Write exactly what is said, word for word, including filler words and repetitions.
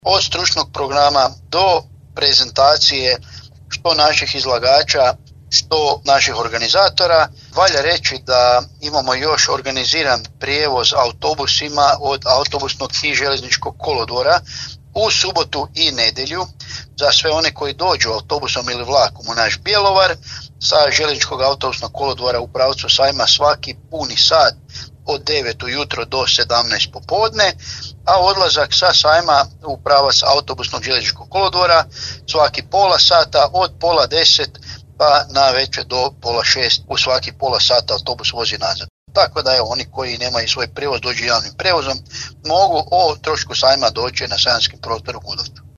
od stručnog programa do prezentacije što naših izlagača, što naših organizatora. Valja reći da imamo još organiziran prijevoz autobusima od autobusnog i željezničkog kolodvora u subotu i nedjelju za sve one koji dođu autobusom ili vlakom u naš Bjelovar sa željezničkog autobusnog kolodvora u pravcu sajma svaki puni sat od devet ujutro do sedamnaest popodne, a odlazak sa sajma u pravac autobusnog željezničkog kolodvora svaki pola sata od pola deset pa na večer do pola šest, u svaki pola sata autobus vozi nazad. Tako da evo, oni koji nemaju svoj prijevoz, dođu javnim prijevozom, mogu o trošku sajma doći na sajamskim prostoru Gudovcu.